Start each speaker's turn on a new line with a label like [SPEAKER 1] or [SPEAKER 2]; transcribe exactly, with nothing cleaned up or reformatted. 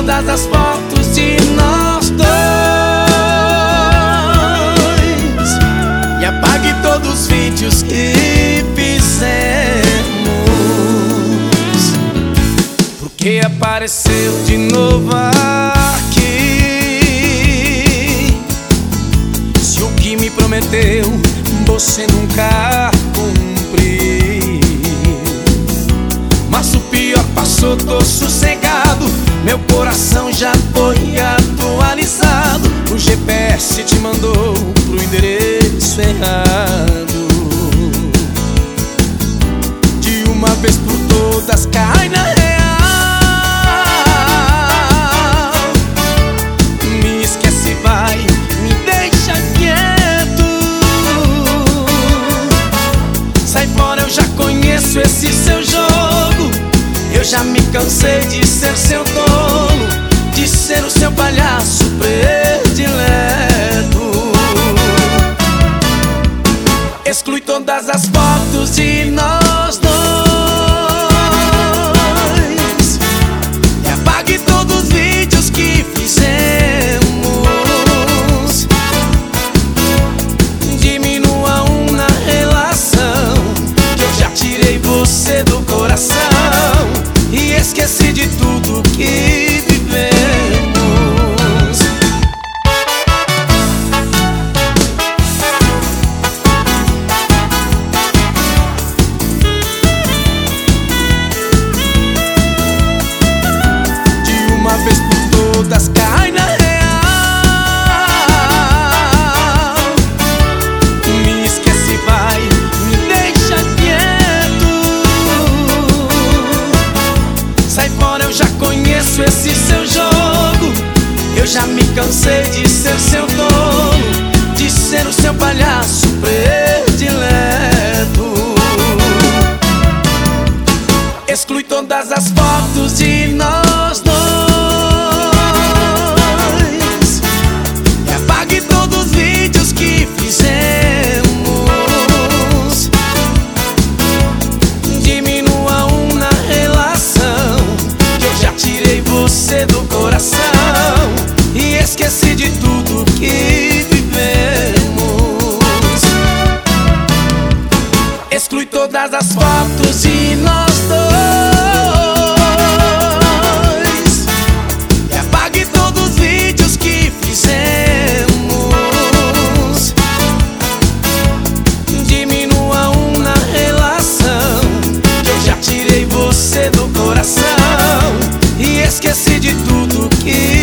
[SPEAKER 1] todas as fotos de nós dois e apague todos os vídeos que fizemos, porque apareceu de novo aqui. Se o que me prometeu você nunca cumpriu, mas o pior passou, tô sossegado. Meu coração já foi atualizado. O G P S te mandou pro endereço errado. De uma vez por todas cai na real. Me esquece, vai, me deixa quieto. Sai fora, eu já conheço esse seu jogo. Eu já me cansei de ser seu tolo, de ser o seu palhaço predileto. Exclui todas as fotos de nós dois e apague todos os vídeos que fizemos. Diminua um na relação, que eu já tirei você do coração e esqueci de tudo que vivemos. De uma vez por todas cai na real. Me esquece, vai, me deixa quieto. Sai fora, eu já conheço esse seu jogo. Eu já me cansei de ser seu tolo, de ser o seu palhaço predileto. Exclui todas as fotos de nós dois e apague todos os vídeos que fizemos. Diminua um na relação, que eu já tirei você do coração e esqueci de tudo que vivemos. Exclui todas as fotos de nós dois e apague todos os vídeos que fizemos. Diminua um na relação, que eu já tirei você do coração e esqueci de tudo que